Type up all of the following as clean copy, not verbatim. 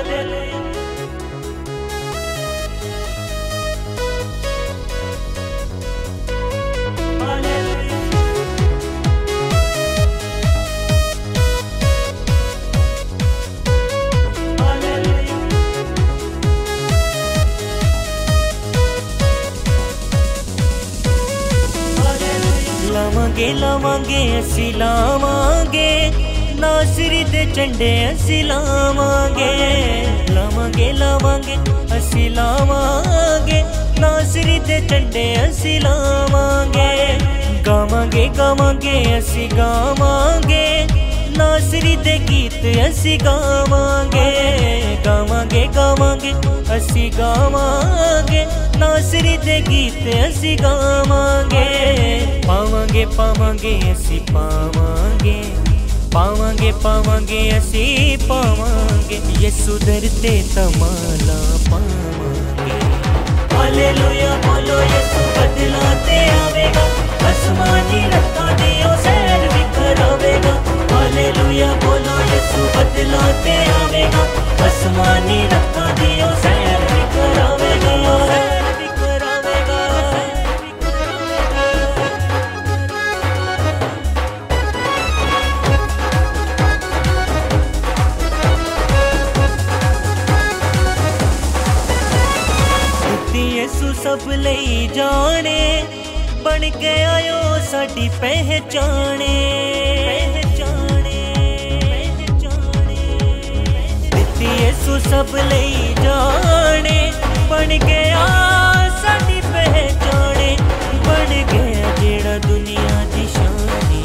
लावांगे लावांगे असी लावांगे नासरी दे झंडे असी लावांगे लावांगे लावांगे असी लावांगे नासरी दे झंडे असी लावांगे गावांगे गावांगे असी गावांगे नासरी दे गीत असी गावांगे गावांगे गावांगे असी गावांगे नासरी दे गीत असी गावांगे पावांगे पावांगे असी पावांगे पावांगे पावांगे असी पावांगे यसु धरते तमाला पावांगे हालेलुया बोलो यसु बदलाते आवेगा आसमानी रत्ता दियो सैर भी करावेगा हालेलुया बोलो यसु बदलाते आवेगा आसमानी रत्ता दियो सैर भी करावेगा यसु सब लई जाने बन गया यो साडी पहचाने दित्ती यसु सब लई जाने बन गया साडी पहचाने बन गया जेड़ा दुनिया दी शाने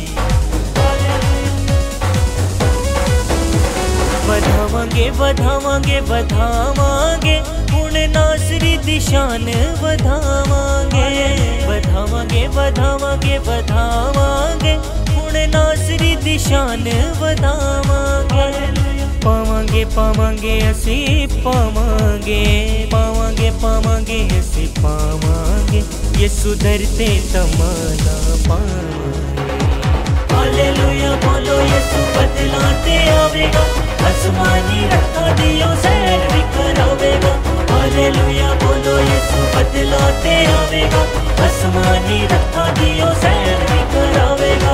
वधावांगे वधावांगे वधावांगे नासरी दी शान वधावांगे वधावांगे वधावांगे वधावांगे हुण नासरी दी शान वधावांगे पावांगे पावांगे असी पावांगे पावांगे पावांगे असी पावांगे यसु धरते तमाला पावांगे हालेलुया बोलो यसु बदलाते आवेगा आसमानी रत्ता दियो सैर भी करावेगा हालेलुया बोलो यसु बदलाते आवेगा आसमानी रत्ता दियो सैर भी करावेगा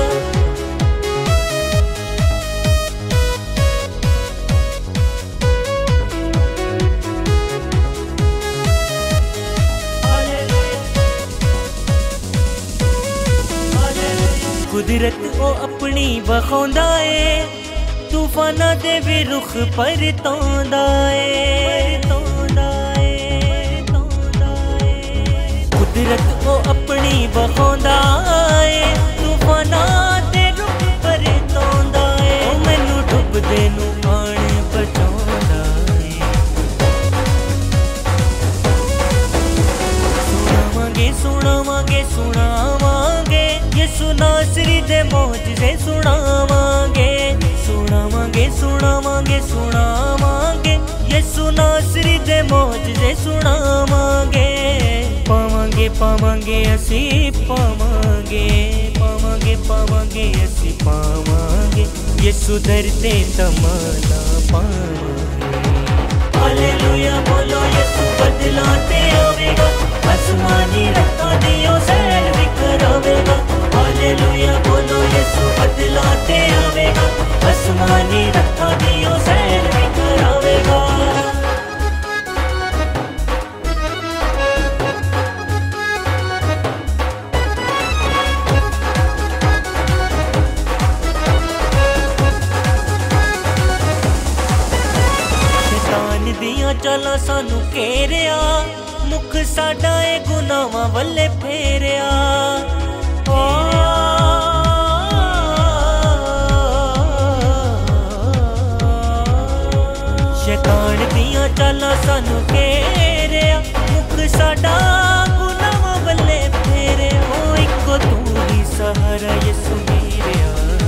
कुदरत ओ अपनी बखौंदा है तूफाना दे भी रुख परतौंदा है कुदरत ओ अपनी बखौंदा है तूफाना दे रुख परतौंदा है ओ मैनू डुबदे नू आण बचाउंदा है सुनावांगे सुनावांगे सुनावांगे यसु नासरी दे मौजज़े सुनावांगे सुनावांगे सुनावांगे सुनावांगे यसु नासरी दे मौजज़े सुनावांगे पावांगे पावांगे असी पावांगे पावांगे पावांगे असी पावांगे यसु धरते तमाला पावांगे हालेलुया बोलो यसु बदलाते आवेगा आसमानी रत्ता दियो सैर भी करावेगा हालेलुया बोलो यसु बदलाते आवेगा आसमानी रत्ता दियो सैर भी करावेगा शैतान दियां चालां सानू घेरिया मुख साडा ए गुनाहां वल्ले फेरिया शैतान दियां चालां सानू घेरिया मुख साडा गुनाहां वल्ले फेरिया ओ इक्को तू ही सहारा यसु मेरेया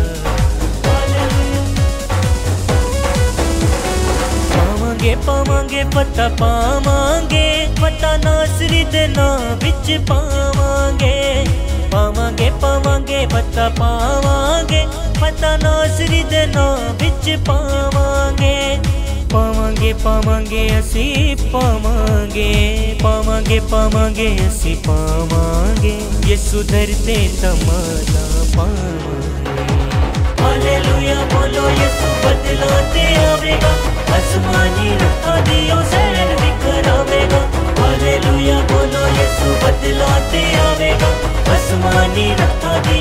पावांगे पावांगे पता पावांगे पता नासरी दे नां विच पावांगे पावांगे पावांगे पता पावांगे पता नासरी दे नां विच पावांगे पावांगे पावांगे असी पावांगे पावांगे पावांगे असी पावांगे यीशु धरते तमादा पावांगे। हालेलुया बोलो यीशु बदलाते आवेगा आसमानी रखा दियो सैन बिखरावेगा। हालेलुया बोलो यीशु बदलाते आवेगा आसमानी रखा